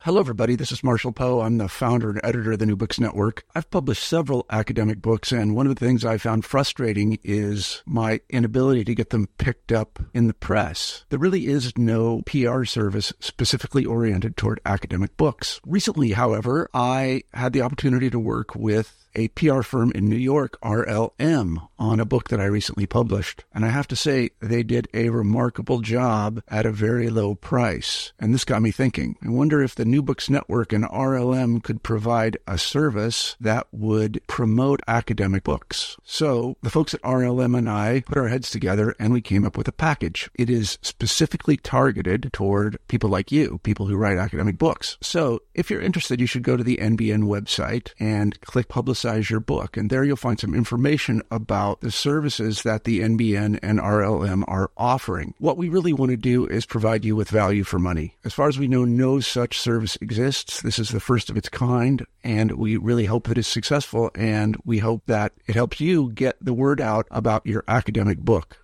Hello, everybody. This is Marshall Poe. I'm the founder and editor of the New Books Network. I've published several academic books, and one of the things I found frustrating is my inability to get them picked up in the press. There really is no PR service specifically oriented toward academic books. Recently, however, I had the opportunity to work with a PR firm in New York, RLM, on a book that I recently published. And I have to say, they did a remarkable job at a very low price. And this got me thinking. I wonder if the New Books Network and RLM could provide a service that would promote academic books. So the folks at RLM and I put our heads together and we came up with a package. It is specifically targeted toward people like you, people who write academic books. So if you're interested, you should go to the NBN website and click Publicize Your Book. And there you'll find some information about the services that the NBN and RLM are offering. What we really want to do is provide you with value for money. As far as we know, no such service exists. This is the first of its kind, and we really hope that it's successful, and we hope that it helps you get the word out about your academic book.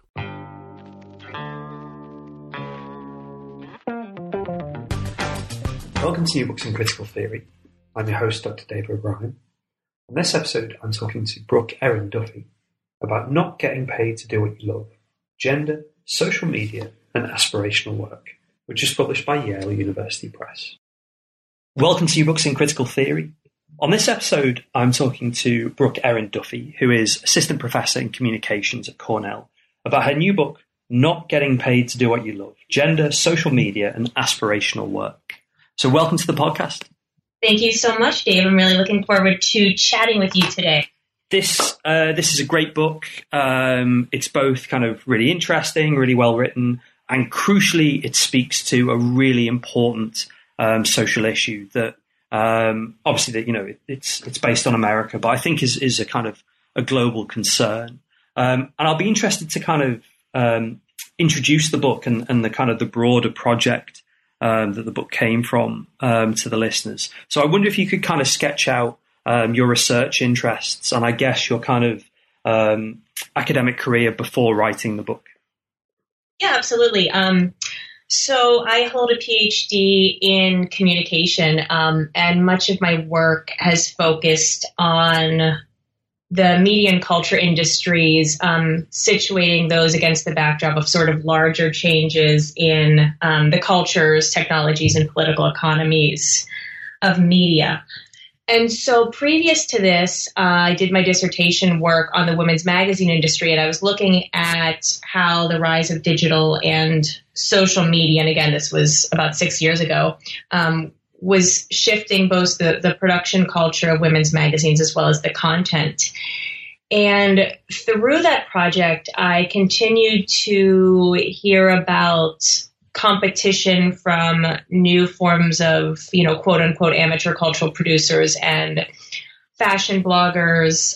Welcome to New Books in Critical Theory. I'm your host, Dr. David O'Brien. On this episode, I'm talking to Brooke Erin Duffy about not getting paid to do what you love, gender, social media, and aspirational work, which is published by Yale University Press. Welcome to New Books in Critical Theory. On this episode, I'm talking to Brooke Erin Duffy, who is Assistant Professor in Communications at Cornell, about her new book, Not Getting Paid to Do What You Love, Gender, Social Media, and Aspirational Work. So welcome to the podcast. Thank you so much, Dave. I'm really looking forward to chatting with you today. This is a great book. It's both kind of really interesting, really well written, and crucially, it speaks to a really important social issue that obviously that it's based on America, but I think is a kind of a global concern. And I'll be interested to kind of introduce the book and the kind of the broader project that the book came from to the listeners. So I wonder if you could kind of sketch out your research interests and I guess your kind of academic career before writing the book. Yeah, absolutely. So I hold a PhD in communication, and much of my work has focused on the media and culture industries, situating those against the backdrop of sort of larger changes in the cultures, technologies, and political economies of media. And so previous to this, I did my dissertation work on the women's magazine industry, and I was looking at how the rise of digital and social media, and again, this was about 6 years ago, was shifting both the production culture of women's magazines as well as the content. And through that project, I continued to hear about competition from new forms of, quote unquote, amateur cultural producers and fashion bloggers,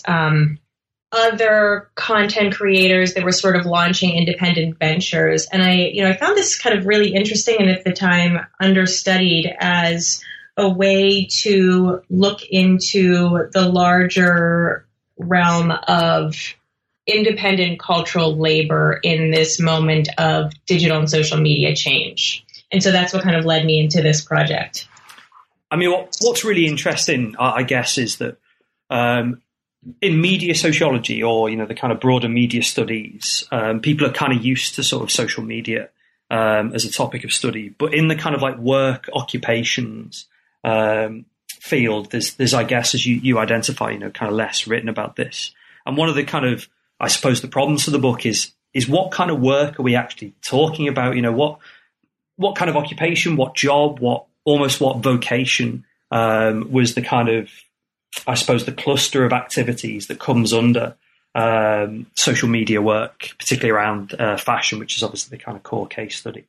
other content creators that were sort of launching independent ventures. And I found this kind of really interesting and at the time understudied as a way to look into the larger realm of independent cultural labor in this moment of digital and social media change. And so that's what kind of led me into this project. I mean, what's really interesting, I guess, is that in media sociology or, the kind of broader media studies, people are kind of used to sort of social media as a topic of study. But in the kind of like work occupations field, there's I guess, as you identify, kind of less written about this. And one of the kind of, I suppose, the problems for the book is what kind of work are we actually talking about? What kind of occupation, what job, what vocation was the kind of, I suppose, the cluster of activities that comes under social media work, particularly around fashion, which is obviously the kind of core case study.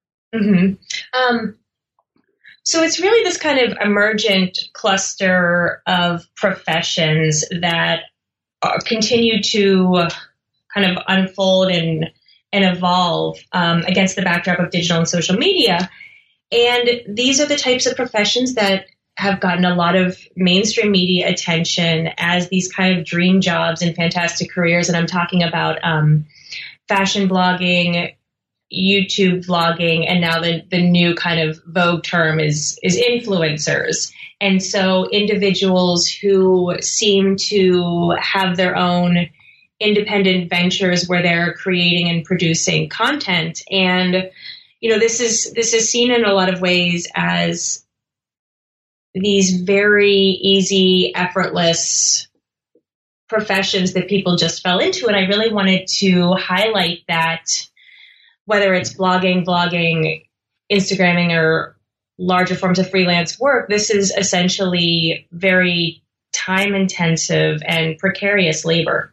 Mm-hmm. So it's really this kind of emergent cluster of professions that continue to kind of unfold and evolve against the backdrop of digital and social media. And these are the types of professions that have gotten a lot of mainstream media attention as these kind of dream jobs and fantastic careers. And I'm talking about fashion blogging, YouTube vlogging, and now the new kind of vogue term is influencers. And so individuals who seem to have their own independent ventures where they're creating and producing content. And, this is seen in a lot of ways as these very easy, effortless professions that people just fell into. And I really wanted to highlight that whether it's blogging, vlogging, Instagramming, or larger forms of freelance work, this is essentially very time-intensive and precarious labor.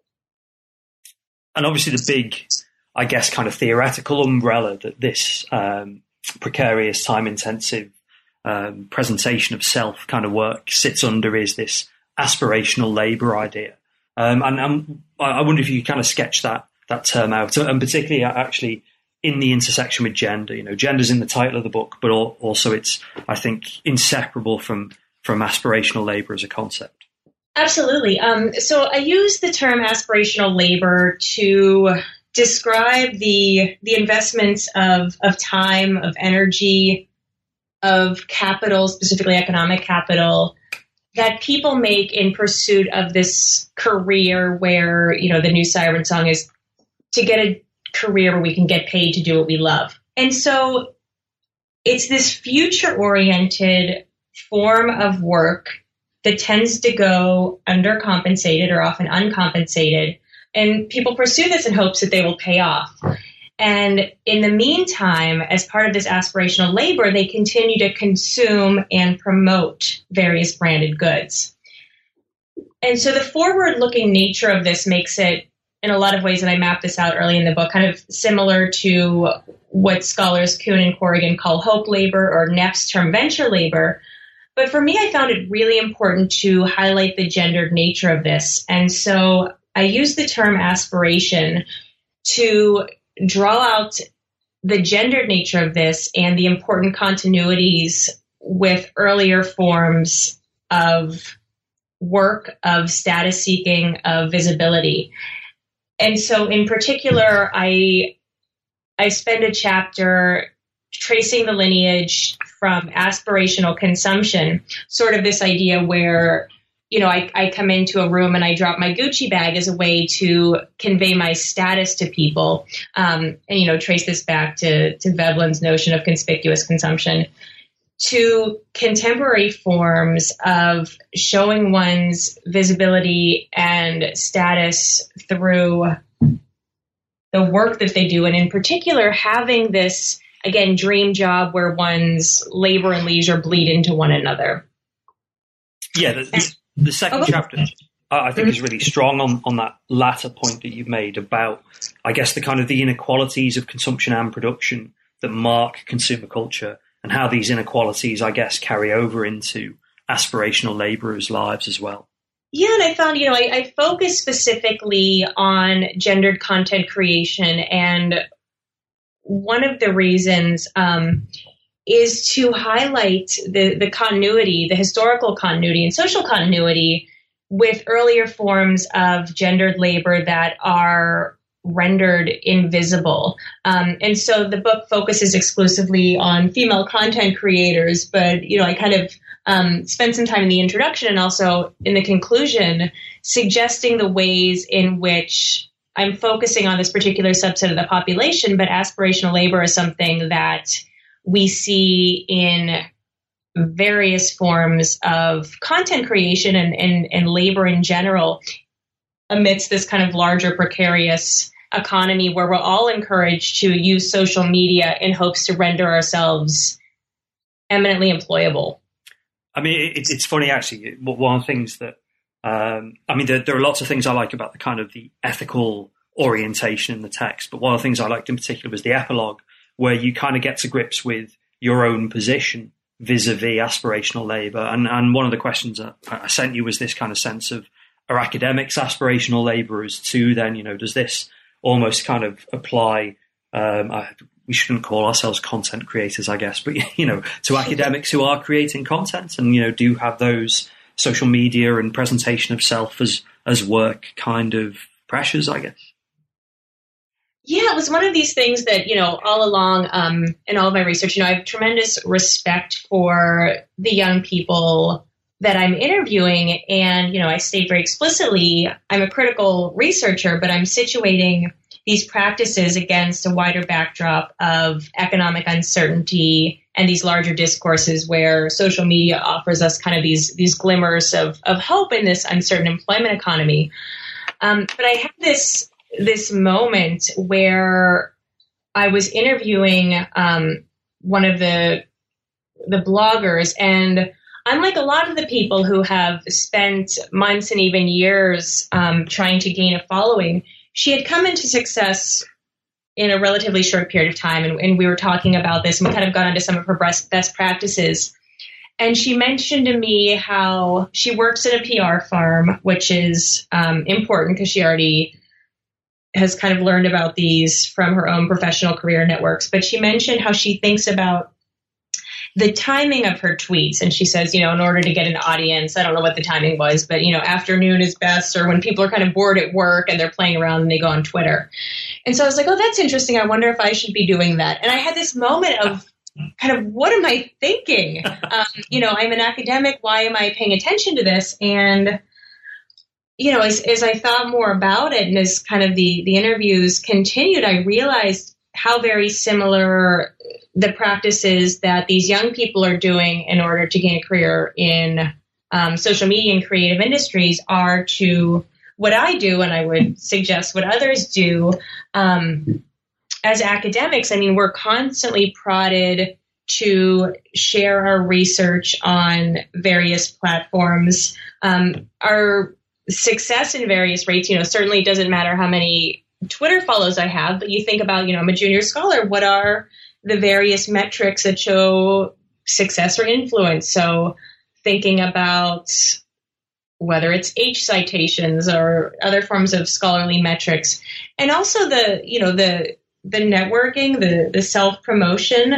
And obviously the big, I guess, kind of theoretical umbrella that this precarious, time-intensive presentation of self kind of work sits under is this aspirational labor idea. And I wonder if you kind of sketch that term out, and particularly actually in the intersection with gender. Gender's in the title of the book, but also it's, I think, inseparable from aspirational labor as a concept. Absolutely. So I use the term aspirational labor to describe the investments of time, of energy, of capital, specifically economic capital, that people make in pursuit of this career where, the new Siren song is to get a career where we can get paid to do what we love. And so it's this future-oriented form of work that tends to go undercompensated or often uncompensated. And people pursue this in hopes that they will pay off. And in the meantime, as part of this aspirational labor, they continue to consume and promote various branded goods. And so the forward-looking nature of this makes it, in a lot of ways, and I map this out early in the book, kind of similar to what scholars Kuhn and Corrigan call hope labor, or Neff's term venture labor. But for me, I found it really important to highlight the gendered nature of this. And so I use the term aspiration to draw out the gendered nature of this and the important continuities with earlier forms of work, of status seeking, of visibility. And so in particular, I spend a chapter tracing the lineage from aspirational consumption, sort of this idea where, I come into a room and I drop my Gucci bag as a way to convey my status to people, and, trace this back to Veblen's notion of conspicuous consumption, to contemporary forms of showing one's visibility and status through the work that they do. And in particular, having this, again, dream job where one's labor and leisure bleed into one another. Yeah, the second chapter, I think, is really strong on that latter point that you've made about, I guess, the kind of the inequalities of consumption and production that mark consumer culture, and how these inequalities, I guess, carry over into aspirational laborers' lives as well. Yeah, and I found, I focus specifically on gendered content creation, and one of the reasons is to highlight the continuity, the historical continuity and social continuity with earlier forms of gendered labor that are rendered invisible. And so the book focuses exclusively on female content creators, but, I kind of spent some time in the introduction and also in the conclusion suggesting the ways in which I'm focusing on this particular subset of the population, but aspirational labor is something that we see in various forms of content creation and labor in general amidst this kind of larger precarious economy where we're all encouraged to use social media in hopes to render ourselves eminently employable. I mean, it's funny, actually. One of the things that, there are lots of things I like about the kind of the ethical orientation in the text, but one of the things I liked in particular was the epilogue, where you kind of get to grips with your own position vis-a-vis aspirational labor. And one of the questions I sent you was this kind of sense of, are academics aspirational laborers too? Then, does this almost kind of apply, we shouldn't call ourselves content creators, I guess, but, to academics who are creating content and, do have those social media and presentation of self as work kind of pressures, I guess? Yeah, it was one of these things that, all along in all of my research, I have tremendous respect for the young people that I'm interviewing. And, I state very explicitly, I'm a critical researcher, but I'm situating these practices against a wider backdrop of economic uncertainty and these larger discourses where social media offers us kind of these glimmers of hope in this uncertain employment economy. But I had this moment where I was interviewing one of the bloggers, and unlike a lot of the people who have spent months and even years trying to gain a following, she had come into success in a relatively short period of time, and we were talking about this, and we kind of got into some of her best practices. And she mentioned to me how she works at a PR firm, which is important because she already has kind of learned about these from her own professional career networks. But she mentioned how she thinks about the timing of her tweets. And she says, in order to get an audience, I don't know what the timing was, but, afternoon is best, or when people are kind of bored at work and they're playing around and they go on Twitter. And so I was like, oh, that's interesting. I wonder if I should be doing that. And I had this moment of kind of, what am I thinking? I'm an academic. Why am I paying attention to this? And as I thought more about it and as kind of the interviews continued, I realized how very similar the practices that these young people are doing in order to gain a career in social media and creative industries are to what I do, and I would suggest what others do as academics. I mean, we're constantly prodded to share our research on various platforms. Our success in various rates, certainly doesn't matter how many Twitter follows I have, but you think about, I'm a junior scholar. What are the various metrics that show success or influence? So thinking about whether it's H citations or other forms of scholarly metrics, and also the networking, the self-promotion.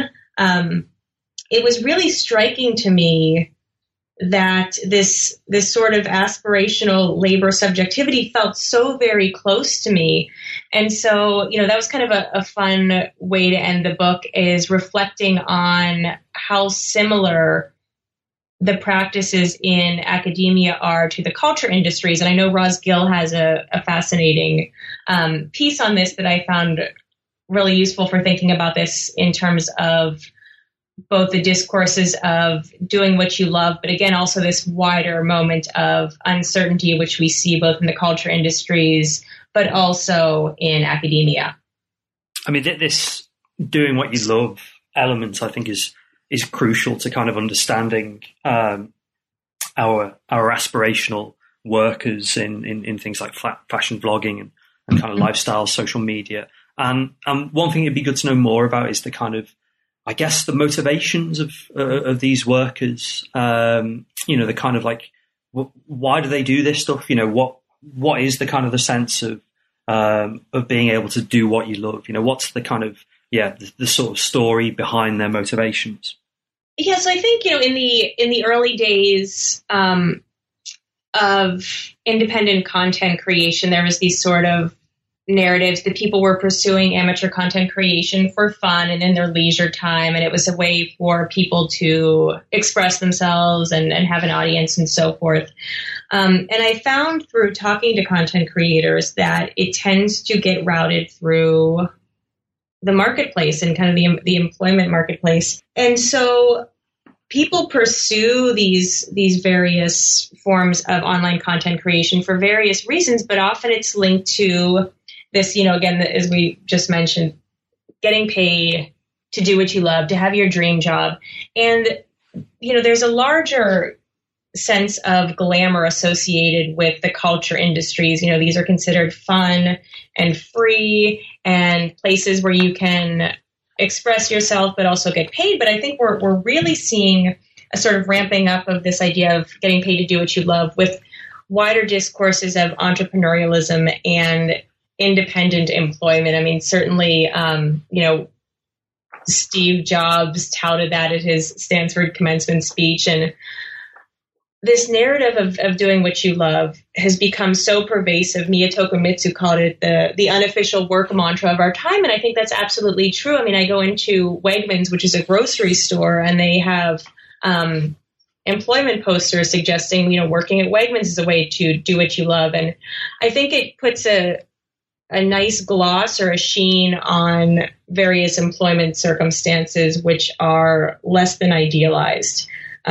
It was really striking to me that this sort of aspirational labor subjectivity felt so very close to me. And so, that was kind of a fun way to end the book, is reflecting on how similar the practices in academia are to the culture industries. And I know Roz Gill has a fascinating piece on this that I found really useful for thinking about this in terms of both the discourses of doing what you love, but again, also this wider moment of uncertainty, which we see both in the culture industries, but also in academia. I mean, this doing what you love element, I think, is crucial to kind of understanding our aspirational workers in things like fashion vlogging and kind of lifestyle social media. And one thing it'd be good to know more about is the kind of, I guess, the motivations of these workers. The kind of like, why do they do this stuff? What is the kind of the sense of being able to do what you love? What's the kind of the sort of story behind their motivations? Yeah, so I think in the early days of independent content creation, there was these sort of narratives that people were pursuing amateur content creation for fun and in their leisure time. And it was a way for people to express themselves and have an audience and so forth. And I found through talking to content creators that it tends to get routed through the marketplace and kind of the employment marketplace. And so people pursue these various forms of online content creation for various reasons, but often it's linked to this, again, as we just mentioned, getting paid to do what you love, to have your dream job. And, there's a larger sense of glamour associated with the culture industries. These are considered fun and free and places where you can express yourself, but also get paid. But I think we're really seeing a sort of ramping up of this idea of getting paid to do what you love with wider discourses of entrepreneurialism and independent employment. I mean, certainly, Steve Jobs touted that at his Stanford commencement speech. And this narrative of doing what you love has become so pervasive. Miya Tokumitsu called it the unofficial work mantra of our time. And I think that's absolutely true. I mean, I go into Wegmans, which is a grocery store, and they have employment posters suggesting, working at Wegmans is a way to do what you love. And I think it puts a nice gloss or a sheen on various employment circumstances, which are less than idealized.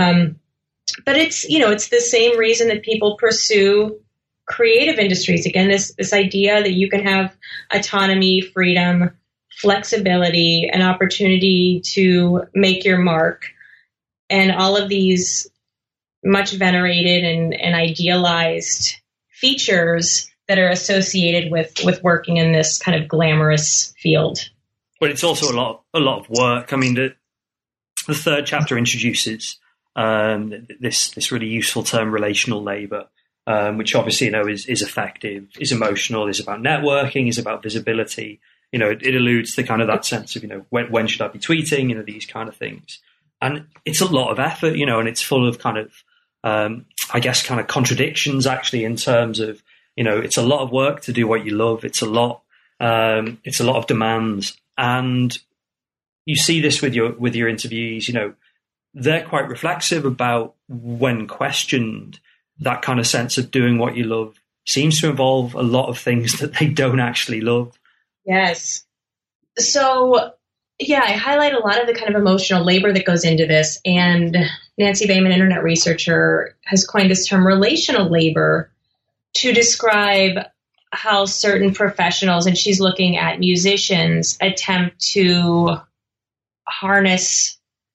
But it's the same reason that people pursue creative industries. Again, this idea that you can have autonomy, freedom, flexibility, an opportunity to make your mark, and all of these much venerated and idealized features that are associated with working in this kind of glamorous field. But it's also a lot of work. I mean, the third chapter introduces this really useful term, relational labor, which obviously is effective, is emotional, is about networking, is about visibility. It alludes to kind of that sense of when should I be tweeting, these kind of things. And it's a lot of effort, and it's full of kind of I guess kind of contradictions actually, in terms of it's a lot of work to do what you love. It's a lot of demands, and you see this with your interviewees. They're quite reflexive about, when questioned, that kind of sense of doing what you love seems to involve a lot of things that they don't actually love. Yes. So, yeah, I highlight a lot of the kind of emotional labor that goes into this. And Nancy Baiman, internet researcher, has coined this term relational labor to describe how certain professionals, and she's looking at musicians, attempt to harness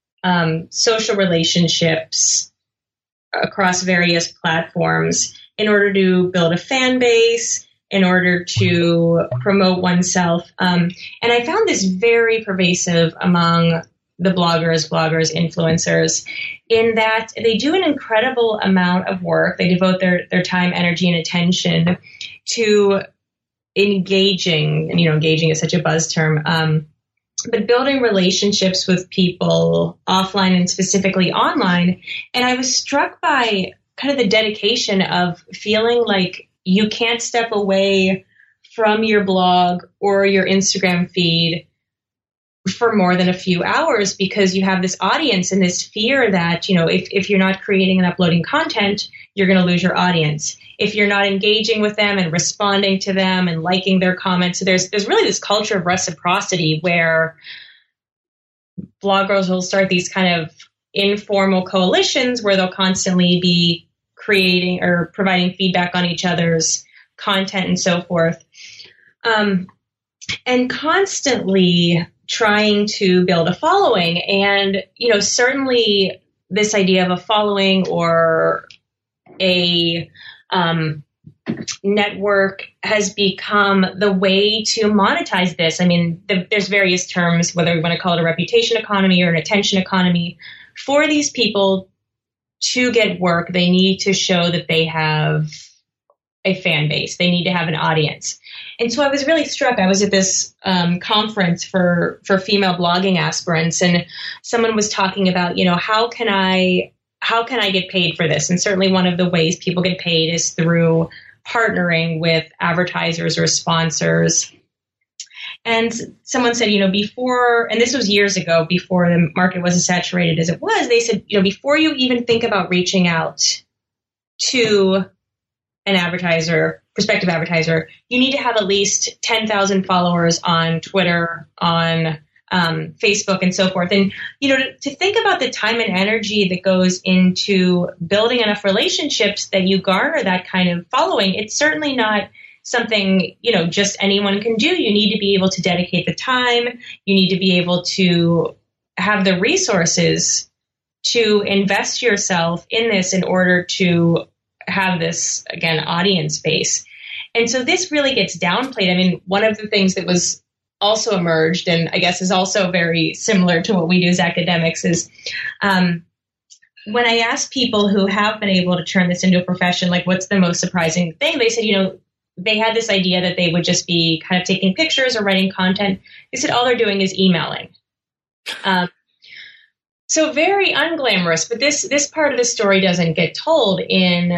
social relationships across various platforms in order to build a fan base, in order to promote oneself. And I found this very pervasive among the bloggers, influencers, in that they do an incredible amount of work. They devote their time, energy, and attention to engaging, and engaging is such a buzz term, but building relationships with people offline and specifically online. And I was struck by kind of the dedication of feeling like you can't step away from your blog or your Instagram feed for more than a few hours, because you have this audience and this fear that, if you're not creating and uploading content, you're going to lose your audience. If you're not engaging with them and responding to them and liking their comments, so there's really this culture of reciprocity where bloggers will start these kind of informal coalitions where they'll constantly be creating or providing feedback on each other's content and so forth. And constantly trying to build a following. And, certainly this idea of a following or a network has become the way to monetize this. I mean, there's various terms, whether we want to call it a reputation economy or an attention economy. For these people to get work, they need to show that they have a fan base. They need to have an audience. And so I was really struck. I was at this conference for female blogging aspirants, and someone was talking about, how can I get paid for this? And certainly one of the ways people get paid is through partnering with advertisers or sponsors. And someone said, before, and this was years ago, before the market was as saturated as it was, they said, before you even think about reaching out to an prospective advertiser, you need to have at least 10,000 followers on Twitter, on Facebook, and so forth. And, to think about the time and energy that goes into building enough relationships that you garner that kind of following, it's certainly not something, just anyone can do. You need to be able to dedicate the time. You need to be able to have the resources to invest yourself in this in order to have this, again, audience base. And so this really gets downplayed. I mean, one of the things that was also emerged, and I guess is also very similar to what we do as academics, is when I ask people who have been able to turn this into a profession, like, what's the most surprising thing? They said, they had this idea that they would just be kind of taking pictures or writing content. They said all they're doing is emailing. So very unglamorous, but this part of the story doesn't get told in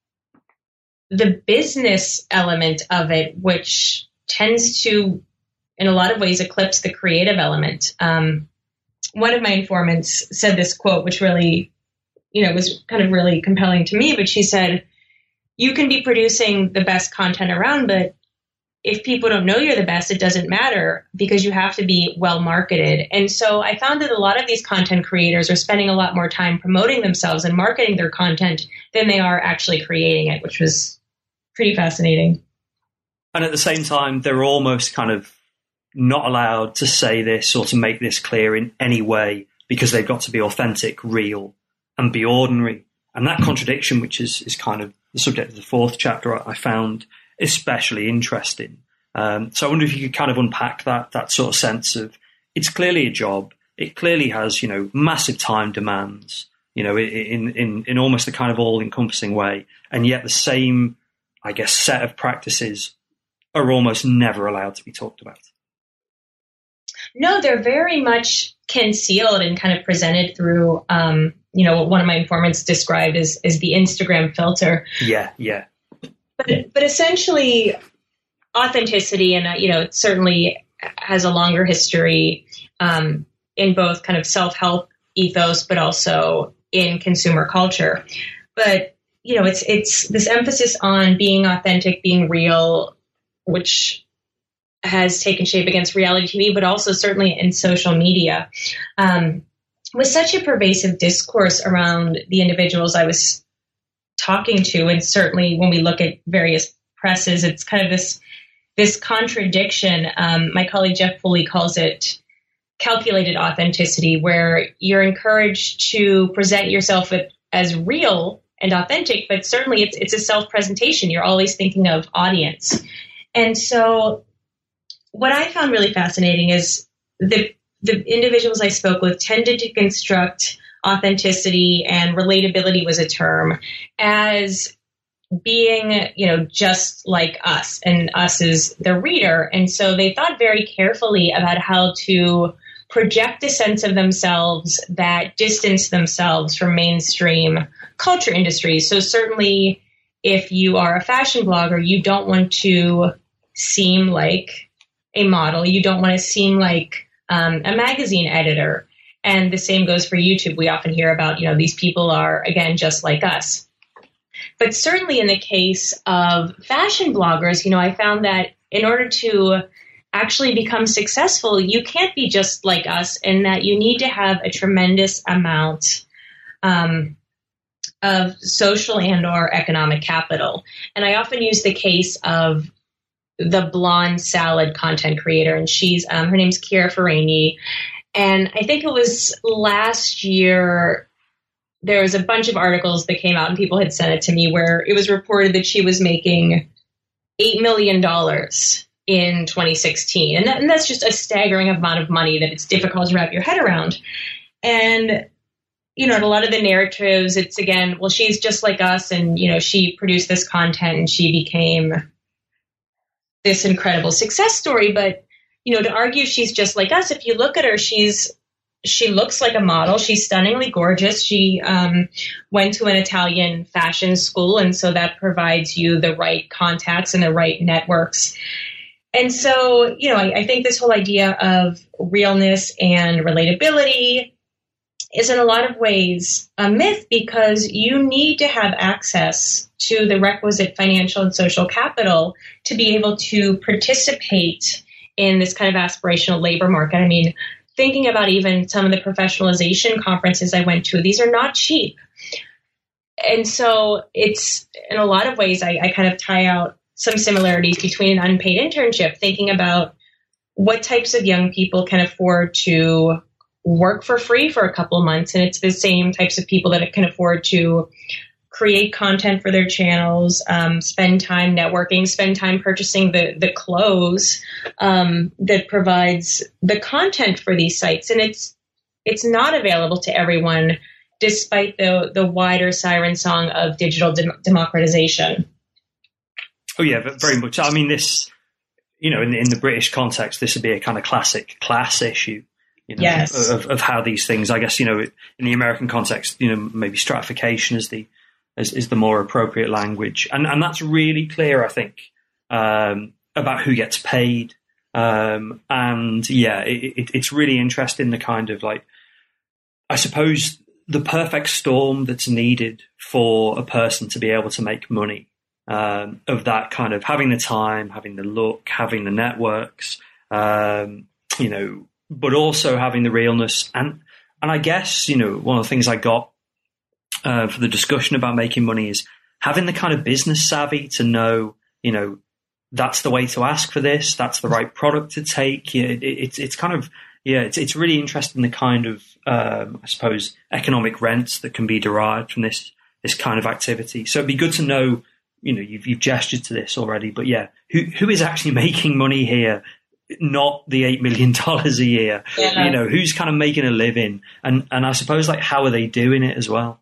the business element of it, which tends to, in a lot of ways, eclipse the creative element. One of my informants said this quote, which really, was kind of really compelling to me, but she said, you can be producing the best content around, but if people don't know you're the best, it doesn't matter because you have to be well marketed. And so I found that a lot of these content creators are spending a lot more time promoting themselves and marketing their content than they are actually creating it, which was pretty fascinating. And at the same time, they're almost kind of not allowed to say this or to make this clear in any way because they've got to be authentic, real, and be ordinary. And that contradiction, which is kind of the subject of the fourth chapter, I found especially interesting. So I wonder if you could kind of unpack that sort of sense of it's clearly a job. It clearly has, massive time demands, in almost a kind of all-encompassing way. And yet the same, I guess, set of practices are almost never allowed to be talked about. No, they're very much concealed and kind of presented through, what one of my informants described as the Instagram filter. Yeah. But essentially, authenticity, and it certainly has a longer history in both kind of self-help ethos, but also in consumer culture. But it's this emphasis on being authentic, being real, which has taken shape against reality TV, but also certainly in social media, with such a pervasive discourse around the individuals I was talking to. And certainly when we look at various presses, it's kind of this contradiction. My colleague Jeff Foley calls it calculated authenticity, where you're encouraged to present yourself as real and authentic, but certainly it's a self-presentation. You're always thinking of audience. And so what I found really fascinating is the individuals I spoke with tended to construct authenticity, and relatability was a term, as being, just like us, and us is the reader. And so they thought very carefully about how to project a sense of themselves that distanced themselves from mainstream culture industries. So certainly if you are a fashion blogger, you don't want to seem like a model. You don't want to seem like a magazine editor. And the same goes for YouTube. We often hear about, these people are, again, just like us. But certainly in the case of fashion bloggers, I found that in order to actually become successful, you can't be just like us, and that you need to have a tremendous amount of social and or economic capital. And I often use the case of the blonde salad content creator, and she's her name's Chiara Ferragni. And I think it was last year, there was a bunch of articles that came out and people had sent it to me where it was reported that she was making $8 million in 2016. And that's just a staggering amount of money that it's difficult to wrap your head around. And, in a lot of the narratives, it's again, well, she's just like us, and, she produced this content and she became this incredible success story. But, to argue she's just like us, if you look at her, she looks like a model. She's stunningly gorgeous. She went to an Italian fashion school, and so that provides you the right contacts and the right networks. And so, I think this whole idea of realness and relatability is in a lot of ways a myth, because you need to have access to the requisite financial and social capital to be able to participate in this kind of aspirational labor market. I mean, thinking about even some of the professionalization conferences I went to, these are not cheap. And so it's, in a lot of ways, I kind of tie out some similarities between an unpaid internship, thinking about what types of young people can afford to work for free for a couple of months. And it's the same types of people that can afford to create content for their channels, spend time networking, spend time purchasing the clothes that provides the content for these sites. And it's not available to everyone, despite the wider siren song of digital democratization. Oh, yeah, but very much. I mean, this, in the British context, this would be a kind of classic class issue. Yes. of how these things, I guess, in the American context, maybe stratification is the more appropriate language. And that's really clear, I think, about who gets paid. It's really interesting, the kind of I suppose the perfect storm that's needed for a person to be able to make money, of that kind of having the time, having the look, having the networks, but also having the realness. And I guess, one of the things I got for the discussion about making money is having the kind of business savvy to know, that's the way to ask for this. That's the right product to take. It's kind of, it's really interesting, the kind of, I suppose, economic rents that can be derived from this kind of activity. So it'd be good to know, you've gestured to this already, but who is actually making money here? Not the $8 million a year, who's kind of making a living, and I suppose how are they doing it as well?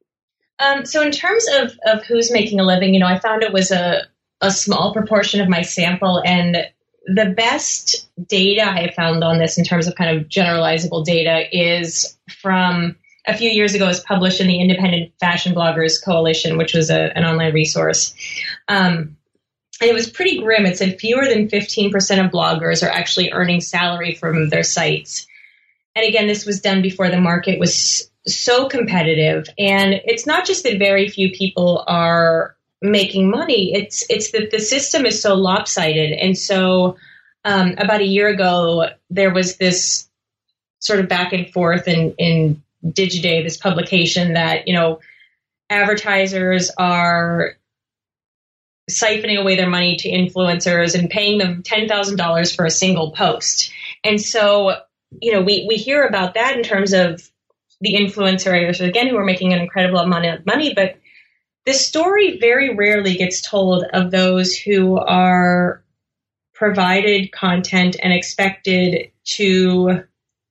So in terms of who's making a living, I found it was a small proportion of my sample, and the best data I found on this in terms of kind of generalizable data is from a few years ago. It was published in the Independent Fashion Bloggers Coalition, which was an online resource. And it was pretty grim. It said fewer than 15% of bloggers are actually earning salary from their sites. And again, this was done before the market was so competitive. And it's not just that very few people are making money. It's that the system is so lopsided. And so about a year ago, there was this sort of back and forth in Digiday, this publication that, advertisers are siphoning away their money to influencers and paying them $10,000 for a single post. And so, we hear about that in terms of the influencers, again, who are making an incredible amount of money, but this story very rarely gets told of those who are provided content and expected to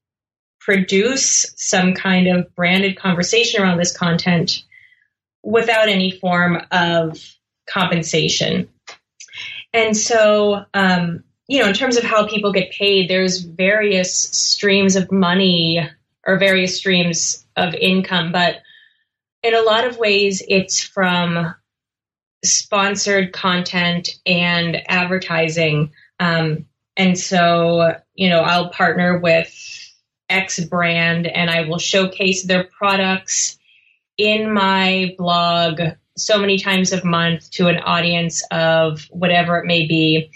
produce some kind of branded conversation around this content without any form of compensation. And so, in terms of how people get paid, there's various streams of money or various streams of income, but in a lot of ways, it's from sponsored content and advertising. And so, I'll partner with X brand and I will showcase their products in my blog so many times a month to an audience of whatever it may be,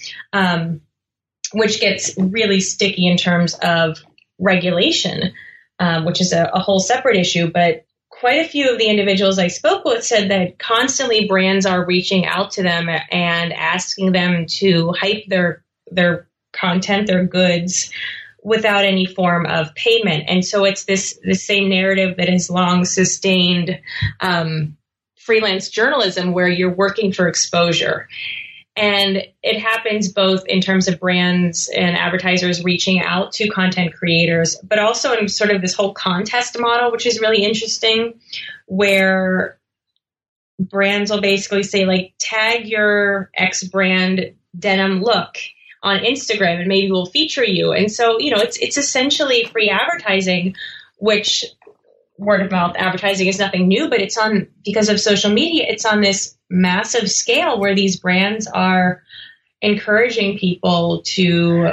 which gets really sticky in terms of regulation, which is a whole separate issue. But quite a few of the individuals I spoke with said that constantly brands are reaching out to them and asking them to hype their content, their goods, without any form of payment. And so it's the same narrative that has long sustained freelance journalism, where you're working for exposure. And it happens both in terms of brands and advertisers reaching out to content creators, but also in sort of this whole contest model, which is really interesting, where brands will basically say, tag your X brand denim look on Instagram and maybe we'll feature you. And so, it's essentially free advertising, which word of mouth advertising is nothing new, but because of social media, it's on this massive scale where these brands are encouraging people to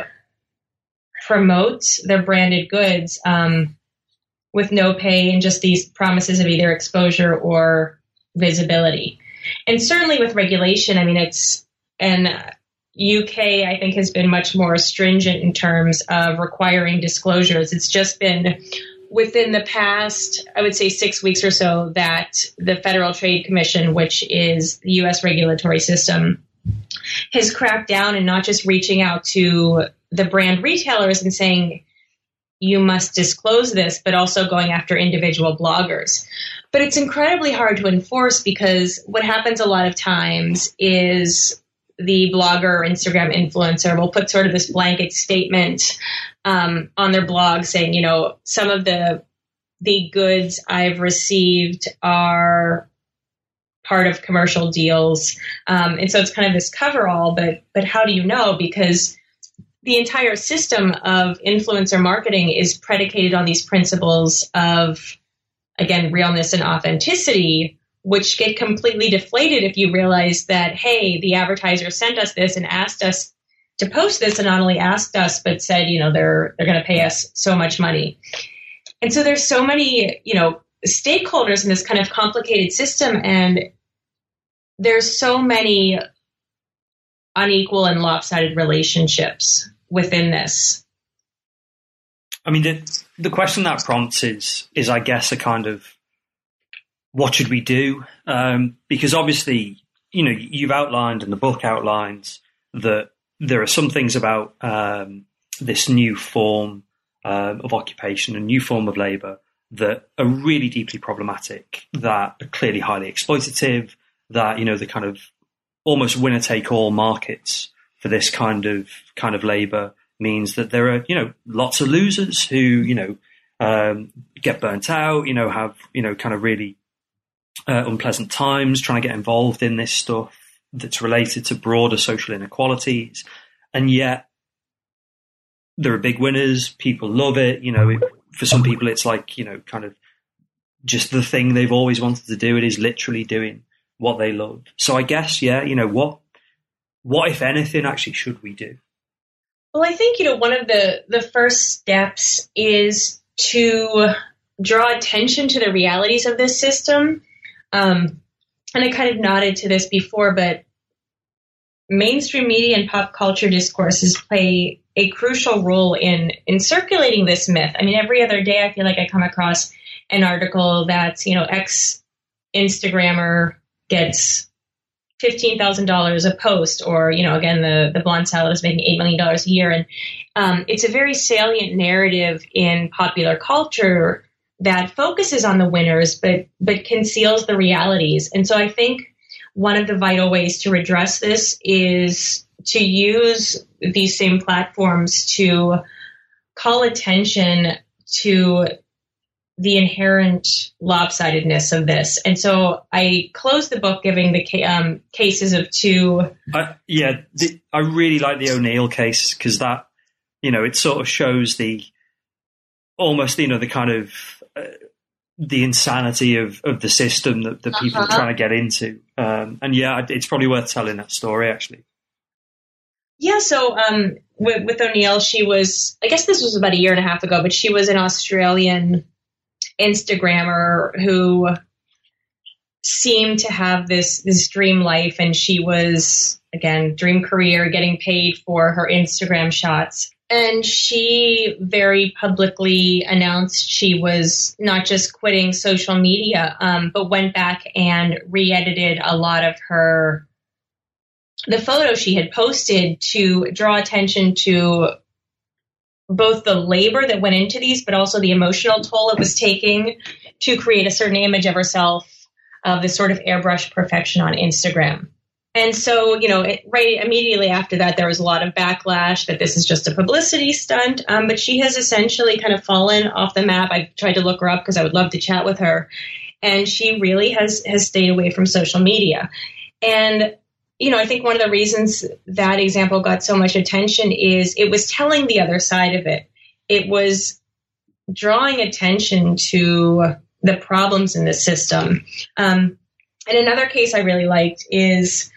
promote their branded goods with no pay and just these promises of either exposure or visibility. And certainly with regulation, UK, I think, has been much more stringent in terms of requiring disclosures. It's just been within the past, I would say 6 weeks or so, that the Federal Trade Commission, which is the U.S. regulatory system, has cracked down and not just reaching out to the brand retailers and saying, you must disclose this, but also going after individual bloggers. But it's incredibly hard to enforce because what happens a lot of times is the blogger or Instagram influencer will put sort of this blanket statement on their blog saying, some of the goods I've received are part of commercial deals. And so it's kind of this coverall, but how do you know? Because the entire system of influencer marketing is predicated on these principles of, again, realness and authenticity, which get completely deflated if you realize that, hey, the advertiser sent us this and asked us to post this, and not only asked us, but said, they're going to pay us so much money. And so there's so many, stakeholders in this kind of complicated system, and there's so many unequal and lopsided relationships within this. I mean, the question that prompts is I guess a kind of, what should we do? Because obviously, you've outlined, and the book outlines, that there are some things about this new form of occupation, a new form of labour, that are really deeply problematic, that are clearly highly exploitative, that, the kind of almost winner-take-all markets for this kind of labour means that there are, lots of losers who, get burnt out, have, kind of really unpleasant times trying to get involved in this stuff that's related to broader social inequalities. And yet there are big winners. People love it. For some people, it's like, kind of just the thing they've always wanted to do. It is literally doing what they love. So I guess, what if anything actually should we do? Well, I think, one of the first steps is to draw attention to the realities of this system. And I kind of nodded to this before, but mainstream media and pop culture discourses play a crucial role in circulating this myth. I mean, every other day I feel like I come across an article that's, X Instagrammer gets $15,000 a post, or, again, the blonde salad is making $8 million a year. And it's a very salient narrative in popular culture that focuses on the winners, but conceals the realities. And so I think one of the vital ways to redress this is to use these same platforms to call attention to the inherent lopsidedness of this. And so I closed the book giving the cases of two. I really like the O'Neill case, because that, it sort of shows the kind of the insanity of the system that people are trying to get into. It's probably worth telling that story, actually. Yeah, so with O'Neill, she was, I guess this was about a year and a half ago, but she was an Australian Instagrammer who seemed to have this dream life, and she was, again, dream career, getting paid for her Instagram shots. And she very publicly announced she was not just quitting social media, but went back and re-edited a lot of the photos she had posted to draw attention to both the labor that went into these, but also the emotional toll it was taking to create a certain image of herself, of this sort of airbrush perfection on Instagram. And so, right immediately after that, there was a lot of backlash that this is just a publicity stunt. But she has essentially kind of fallen off the map. I tried to look her up because I would love to chat with her. And she really has stayed away from social media. And, I think one of the reasons that example got so much attention is it was telling the other side of it. It was drawing attention to the problems in the system. And another case I really liked is,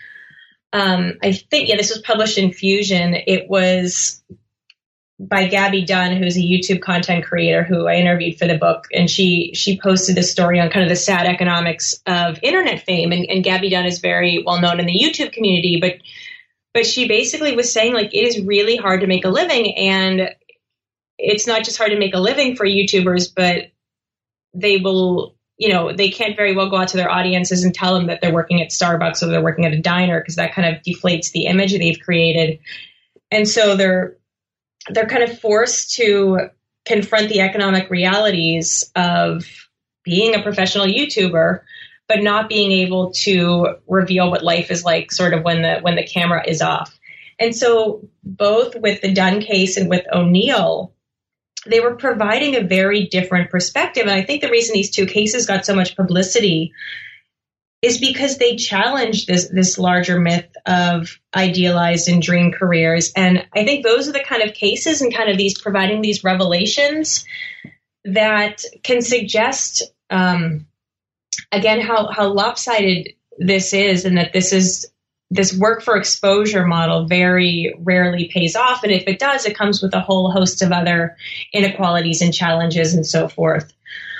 I think, this was published in Fusion. It was by Gabby Dunn, who's a YouTube content creator who I interviewed for the book. And she posted this story on kind of the sad economics of internet fame. And Gabby Dunn is very well known in the YouTube community, but she basically was saying, like, it is really hard to make a living. And it's not just hard to make a living for YouTubers, but they will, they can't very well go out to their audiences and tell them that they're working at Starbucks or they're working at a diner, because that kind of deflates the image they've created. And so they're kind of forced to confront the economic realities of being a professional YouTuber, but not being able to reveal what life is like sort of when the camera is off. And so both with the Dunn case and with O'Neill, they were providing a very different perspective. And I think the reason these two cases got so much publicity is because they challenge this larger myth of idealized and dream careers. And I think those are the kind of cases and kind of these providing these revelations that can suggest, again, how lopsided this is, and that this work for exposure model very rarely pays off. And if it does, it comes with a whole host of other inequalities and challenges and so forth.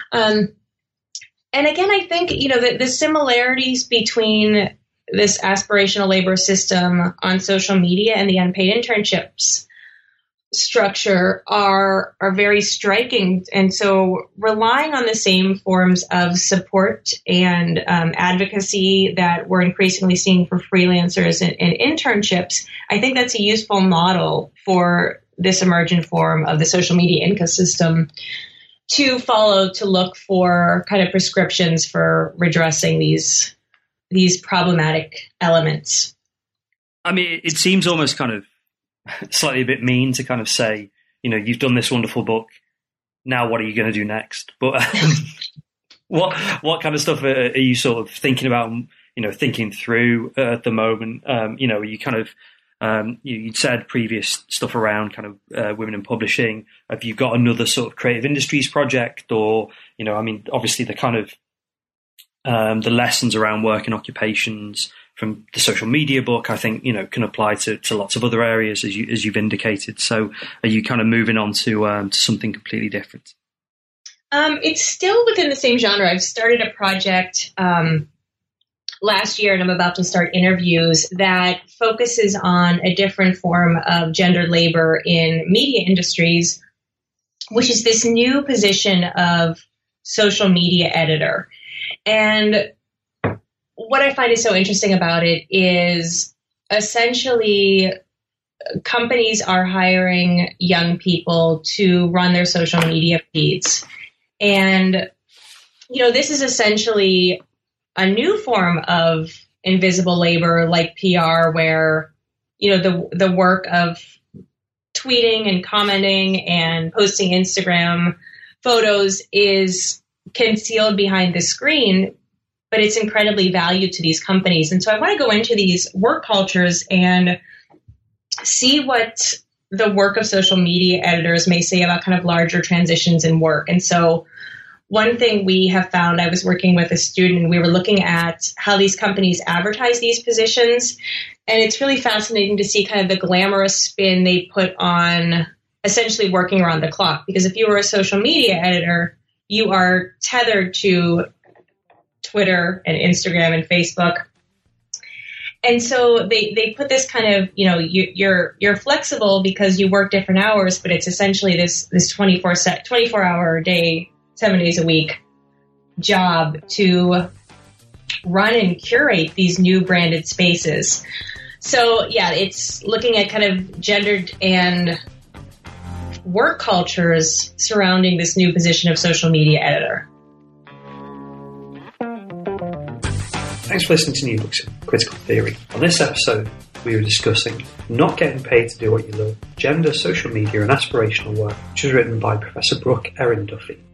And again, I think, the similarities between this aspirational labor system on social media and the unpaid internships structure are very striking. And so relying on the same forms of support and advocacy that we're increasingly seeing for freelancers and internships, I think that's a useful model for this emergent form of the social media ecosystem to follow, to look for kind of prescriptions for redressing these problematic elements. I mean, it seems almost kind of slightly a bit mean to kind of say, you've done this wonderful book, now what are you going to do next? But what kind of stuff are you sort of thinking about, thinking through at the moment? Are you kind of, you'd said previous stuff around kind of women in publishing. Have you got another sort of creative industries project, or, obviously the kind of the lessons around work and occupations from the social media book, I think, can apply to lots of other areas as you've indicated. So are you kind of moving on to something completely different? It's still within the same genre. I've started a project last year, and I'm about to start interviews that focuses on a different form of gendered labor in media industries, which is this new position of social media editor. And what I find is so interesting about it is essentially companies are hiring young people to run their social media feeds. And, this is essentially a new form of invisible labor like PR, where, the work of tweeting and commenting and posting Instagram photos is concealed behind the screen, but it's incredibly valued to these companies. And so I want to go into these work cultures and see what the work of social media editors may say about kind of larger transitions in work. And so one thing we have found, I was working with a student, we were looking at how these companies advertise these positions. And it's really fascinating to see kind of the glamorous spin they put on essentially working around the clock. Because if you were a social media editor, you are tethered to Twitter and Instagram and Facebook. And so they put this kind of, you're flexible because you work different hours, but it's essentially this 24 hour a day, 7 days a week job to run and curate these new branded spaces. So yeah, it's looking at kind of gendered and work cultures surrounding this new position of social media editor. Thanks for listening to New Books in Critical Theory. On this episode, we were discussing Not Getting Paid to Do What You Love, Gender, Social Media and Aspirational Work, which was written by Professor Brooke Erin Duffy.